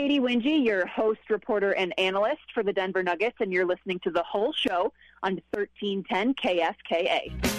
Katie Wingy, your host, reporter, and analyst for the Denver Nuggets, and you're listening to The Whole Show on 1310 KFKA.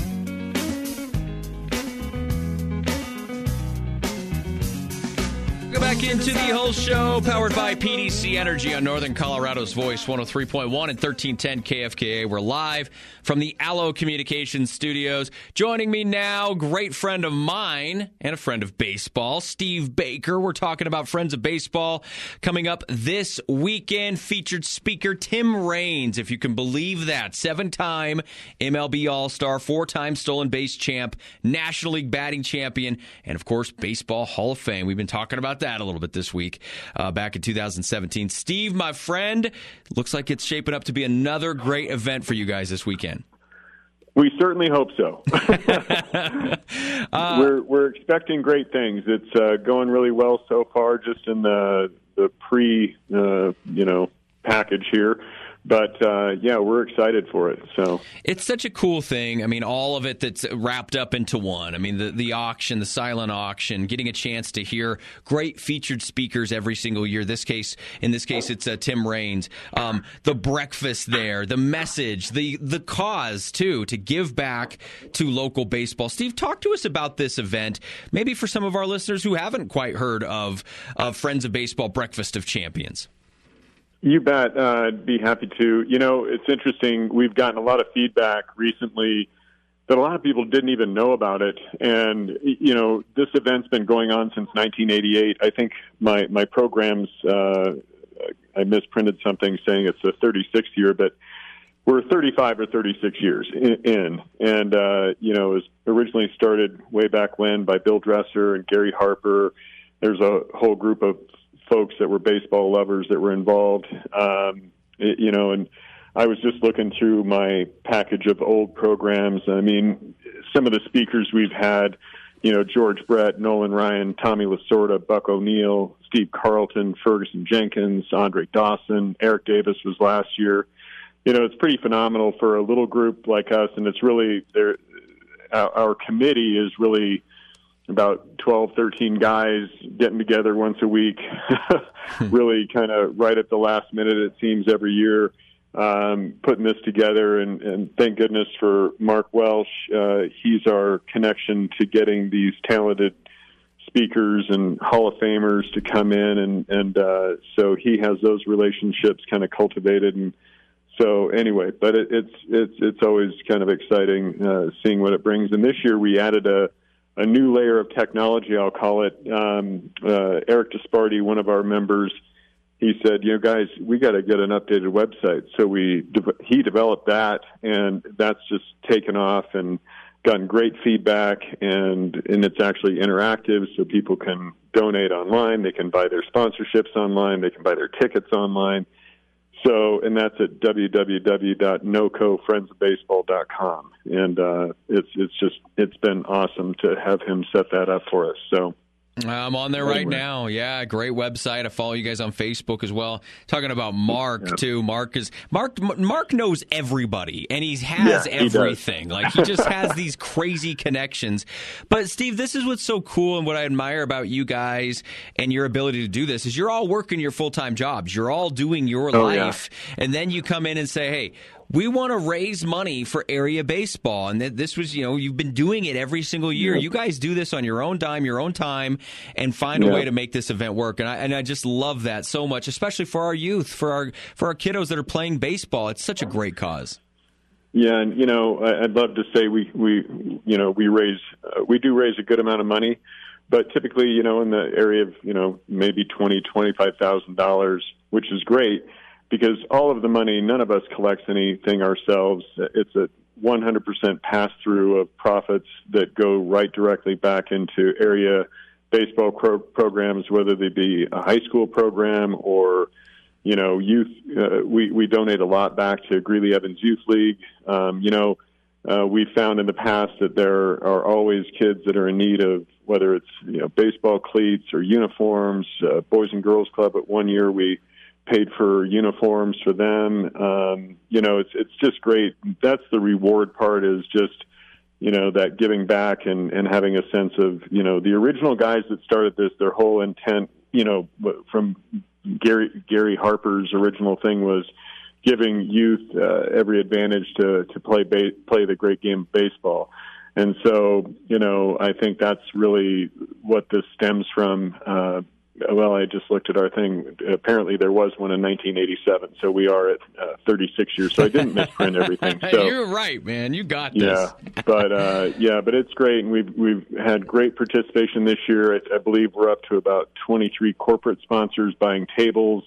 Go back into The Whole Show, powered by PDC Energy on Northern Colorado's Voice, 103.1 and 1310 KFKA. We're live from the Allo Communications Studios. Joining me now, great friend of mine and a friend of baseball, Steve Baker. We're talking about Friends of Baseball coming up this weekend. Featured speaker Tim Raines, if you can believe that. 7-time MLB All-Star, 4-time stolen base champ, National League batting champion, and of course, Baseball Hall of Fame. We've been talking about that a little bit this week, back in 2017. Steve, my friend, looks like it's shaping up to be another great event for you guys this weekend. We certainly hope so. We're expecting great things. It's going really well so far, just in the pre package here. But, we're excited for it. So it's such a cool thing. I mean, all of it that's wrapped up into one. I mean, the auction, the silent auction, getting a chance to hear great featured speakers every single year. In this case, it's Tim Raines. The breakfast there, the message, the cause, too, to give back to local baseball. Steve, talk to us about this event, maybe for some of our listeners who haven't quite heard of Friends of Baseball Breakfast of Champions. You bet. I'd be happy to. You know, it's interesting. We've gotten a lot of feedback recently that a lot of people didn't even know about it. And, you know, this event's been going on since 1988. I think my program's, I misprinted something saying it's the 36th year, but we're 35 or 36 years in. And, it was originally started way back when by Bill Dresser and Gary Harper. There's a whole group of folks that were baseball lovers that were involved, and I was just looking through my package of old programs. I mean, some of the speakers we've had, George Brett, Nolan Ryan, Tommy Lasorda, Buck O'Neill, Steve Carlton, Ferguson Jenkins, Andre Dawson, Eric Davis was last year. It's pretty phenomenal for a little group like us, and it's really our committee is really about 12, 13 guys getting together once a week, really kind of right at the last minute, it seems, every year, putting this together. And thank goodness for Mark Welsh. He's our connection to getting these talented speakers and Hall of Famers to come in. And so he has those relationships kind of cultivated. And so anyway, but it's always kind of exciting seeing what it brings. And this year we added a new layer of technology, I'll call it. Eric Disparty, one of our members, he said, guys, we got to get an updated website. So he developed that, and that's just taken off and gotten great feedback, and it's actually interactive, so people can donate online, they can buy their sponsorships online, they can buy their tickets online. So, and that's at www.nocofriendsofbaseball.com. And it's been awesome to have him set that up for us. So I'm on there right now. Yeah, great website. I follow you guys on Facebook as well. Talking about Mark too. Mark knows everybody, and he has everything. Like, he just has these crazy connections. But Steve, this is what's so cool, and what I admire about you guys and your ability to do this is you're all working your full-time jobs. You're all doing your life, and then you come in and say, hey, we want to raise money for area baseball. And this was, you've been doing it every single year. You guys do this on your own dime, your own time, and find a way to make this event work. And I just love that so much, especially for our youth, for our kiddos that are playing baseball. It's such a great cause. Yeah, and I'd love to say we do raise a good amount of money, but typically, in the area of maybe $20,000-$25,000, which is great. Because all of the money, none of us collects anything ourselves. It's a 100% pass-through of profits that go right directly back into area baseball programs, whether they be a high school program or, youth. We donate a lot back to Greeley Evans Youth League. We found in the past that there are always kids that are in need of, whether it's, baseball cleats or uniforms. Boys and Girls Club, at one year we paid for uniforms for them. It's just great. That's the reward part, is just, that giving back and having a sense of, the original guys that started this, their whole intent from Gary Harper's original thing was giving youth every advantage to play the great game of baseball. And so, I think that's really what this stems from. Well, I just looked at our thing. Apparently there was one in 1987, so we are at 36 years. So I didn't misprint everything. So you're right, man. You got this. Yeah, but it's great, and we've had great participation this year. I believe we're up to about 23 corporate sponsors buying tables,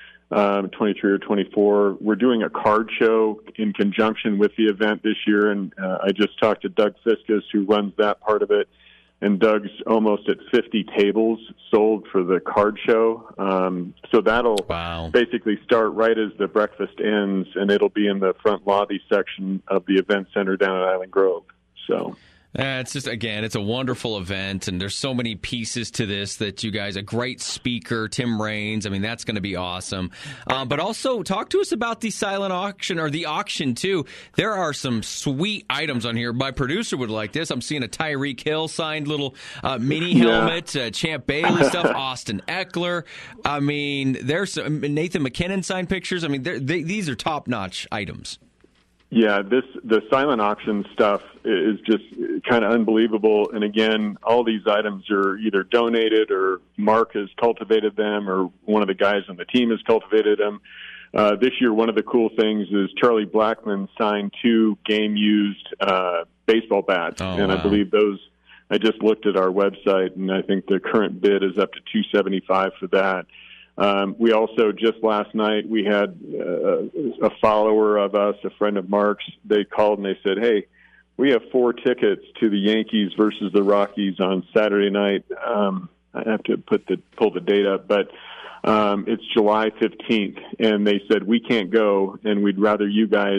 23 or 24. We're doing a card show in conjunction with the event this year, and I just talked to Doug Fiskus, who runs that part of it. And Doug's almost at 50 tables sold for the card show. So that'll basically start right as the breakfast ends, and it'll be in the front lobby section of the event center down at Island Grove. So it's just, again, it's a wonderful event, and there's so many pieces to this that you guys, a great speaker, Tim Raines, I mean, that's going to be awesome. But also, talk to us about the silent auction, or the auction, too. There are some sweet items on here. My producer would like this. I'm seeing a Tyreek Hill signed little mini helmet, Champ Bailey stuff, Austin Eckler. I mean, there's some Nathan McKinnon signed pictures. I mean, these are top-notch items. Yeah, the silent auction stuff is just kind of unbelievable. And again, all these items are either donated or Mark has cultivated them or one of the guys on the team has cultivated them. This year, one of the cool things is Charlie Blackmon signed 2 game-used baseball bats. And I believe those, I just looked at our website, and I think the current bid is up to $275 for that. We also, just last night, we had a follower of us, a friend of Mark's. They called and they said, hey, we have 4 tickets to the Yankees versus the Rockies on Saturday night. I have to pull the date up, but it's July 15th. And they said, we can't go, and we'd rather you guys,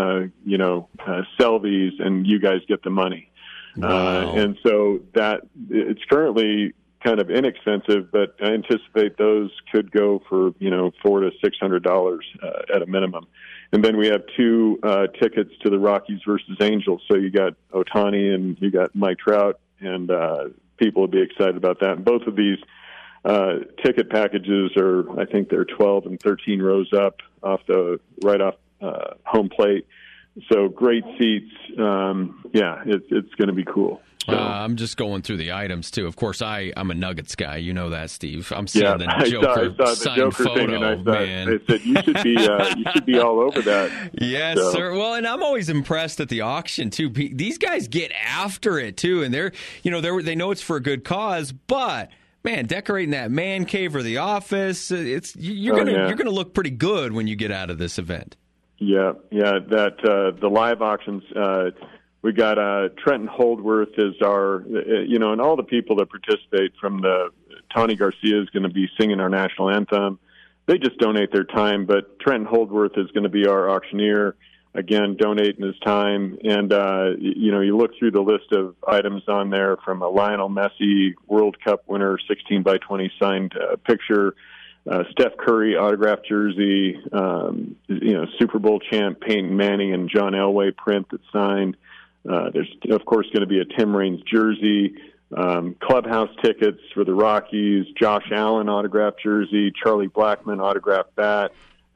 sell these and you guys get the money. Wow. And so that it's currently kind of inexpensive, but I anticipate those could go for, $400 to $600 at a minimum. And then we have 2 tickets to the Rockies versus Angels. So you got Ohtani and you got Mike Trout, and people will be excited about that. And both of these ticket packages are, I think they're 12 and 13 rows up right off home plate. So great seats. It's going to be cool. So. I'm just going through the items, too. Of course, I'm a Nuggets guy. You know that, Steve. I'm seeing the Joker I saw the signed Joker photo, thing, and I man. said, you should be all over that. Yes, sir. Well, and I'm always impressed at the auction, too. These guys get after it, too, and they know it's for a good cause, but man, decorating that man cave or the office, you're gonna look pretty good when you get out of this event. Yeah. That the live auctions. We got Trenton Holdworth is our, and all the people that participate from Tony Garcia is going to be singing our national anthem. They just donate their time, but Trenton Holdworth is going to be our auctioneer, again, donating his time. And, you look through the list of items on there from a Lionel Messi World Cup winner, 16x20 signed picture, Steph Curry autographed jersey, Super Bowl champ Peyton Manning and John Elway print that's signed. There's, of course, going to be a Tim Raines jersey, clubhouse tickets for the Rockies, Josh Allen autographed jersey, Charlie Blackmon autographed bat,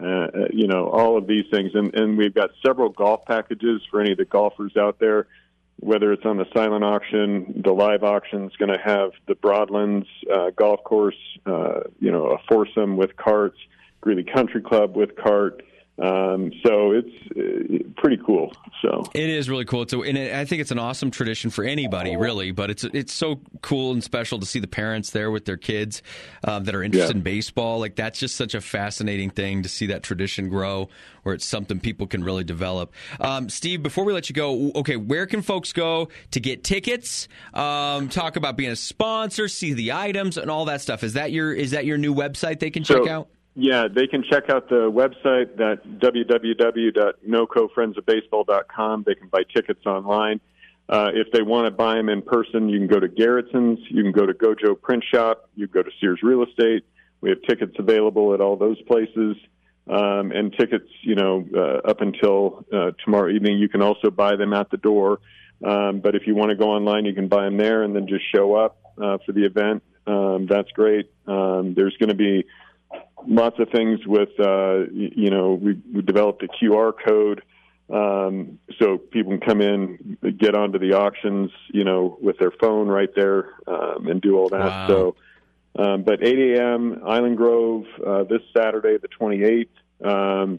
all of these things. And we've got several golf packages for any of the golfers out there, whether it's on the silent auction, the live auction is going to have the Broadlands golf course, a foursome with carts, Greeley Country Club with cart. So it's pretty cool. So it is really cool. I think it's an awesome tradition for anybody, really. But it's so cool and special to see the parents there with their kids that are interested in baseball. Like, that's just such a fascinating thing to see that tradition grow, where it's something people can really develop. Steve, before we let you go, okay, where can folks go to get tickets? Talk about being a sponsor, see the items, and all that stuff. Is that your new website they can check out? Yeah, they can check out the website at www.nocofriendsofbaseball.com. They can buy tickets online. If they want to buy them in person, you can go to Garrettson's, you can go to Gojo Print Shop, you can go to Sears Real Estate. We have tickets available at all those places. And tickets, up until tomorrow evening, you can also buy them at the door. But if you want to go online, you can buy them there and then just show up for the event. That's great. There's going to be lots of things with, we developed a QR code so people can come in, get onto the auctions, with their phone right there and do all that. Wow. So, but 8 a.m., Island Grove, this Saturday, the 28th.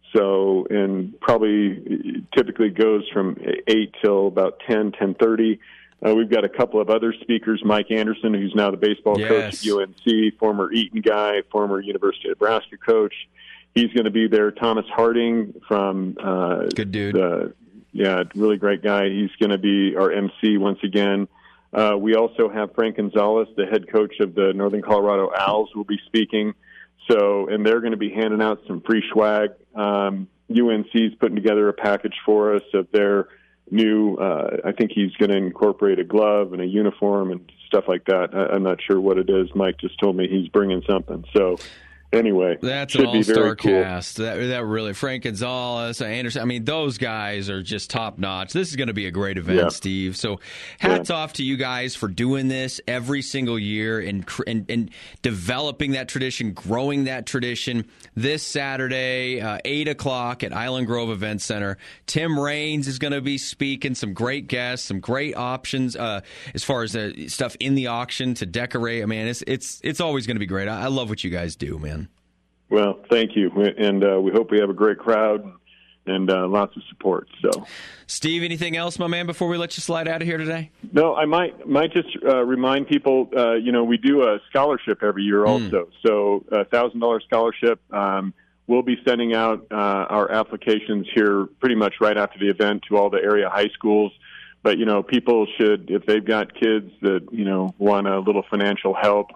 And probably typically goes from 8 till about 10:30. We've got a couple of other speakers, Mike Anderson, who's now the baseball coach at UNC, former Eaton guy, former University of Nebraska coach. He's going to be there. Thomas Harding from good dude. Really great guy. He's going to be our MC once again. We also have Frank Gonzalez, the head coach of the Northern Colorado Owls, will be speaking. So, and they're going to be handing out some free swag. UNC's putting together a package for us of their new, I think he's going to incorporate a glove and a uniform and stuff like that. I'm not sure what it is. Mike just told me he's bringing something. So anyway, that's an all-star cast. That really, Frank Gonzalez, Anderson. I mean, those guys are just top notch. This is going to be a great event, Steve. So, hats off to you guys for doing this every single year and developing that tradition, growing that tradition. This Saturday, 8:00 at Island Grove Event Center. Tim Raines is going to be speaking. Some great guests, some great options as far as the stuff in the auction to decorate. I mean, it's always going to be great. I love what you guys do, man. Well, thank you, and we hope we have a great crowd and lots of support. So, Steve, anything else, my man, before we let you slide out of here today? No, I might just remind people. We do a scholarship every year, also. So, $1,000 scholarship. We'll be sending out our applications here pretty much right after the event to all the area high schools. But people should, if they've got kids that want a little financial help,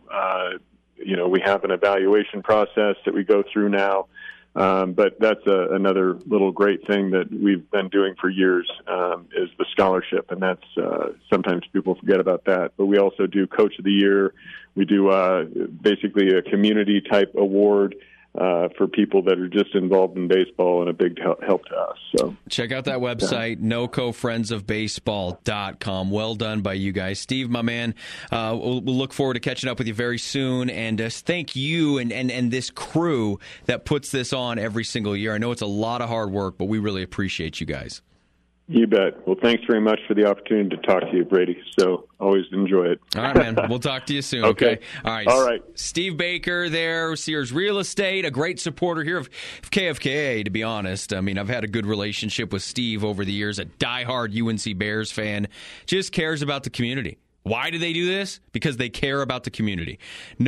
we have an evaluation process that we go through now. But that's another little great thing that we've been doing for years is the scholarship. And that's sometimes people forget about that. But we also do Coach of the Year. We do basically a community-type award for people that are just involved in baseball and a big help to us. So check out that website, NOCOFriendsofBaseball.com. Well done by you guys. Steve, my man, we'll look forward to catching up with you very soon. And thank you and this crew that puts this on every single year. I know it's a lot of hard work, but we really appreciate you guys. You bet. Well, thanks very much for the opportunity to talk to you, Brady. So always enjoy it. All right, man. We'll talk to you soon. Okay. All right. Steve Baker there, Sears Real Estate, a great supporter here of KFKA, to be honest. I mean, I've had a good relationship with Steve over the years, a diehard UNC Bears fan, just cares about the community. Why do they do this? Because they care about the community.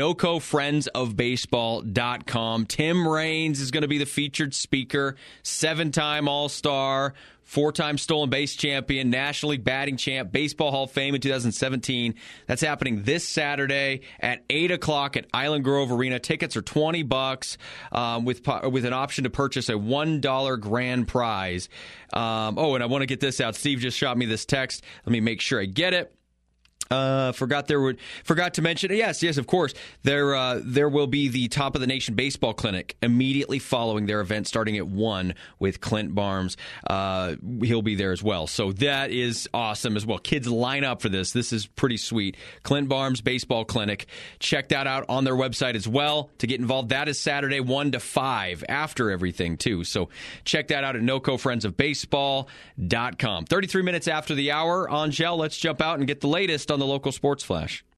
NOCOFriendsofBaseball.com. Tim Raines is going to be the featured speaker, 7-time All-Star, 4-time stolen base champion, National League batting champ, Baseball Hall of Fame in 2017. That's happening this Saturday at 8:00 at Island Grove Arena. Tickets are $20 with an option to purchase a $1 grand prize. And I want to get this out. Steve just shot me this text. Let me make sure I get it. Forgot to mention. Yes, of course. There will be the Top of the Nation Baseball Clinic immediately following their event, starting at 1 with Clint Barnes. He'll be there as well. So that is awesome as well. Kids line up for this. This is pretty sweet. Clint Barnes Baseball Clinic. Check that out on their website as well to get involved. That is Saturday 1 to 5 after everything too. So check that out at NOCOFriendsofBaseball.com. 33 minutes after the hour, Angel, let's jump out and get the latest on the local sports flash.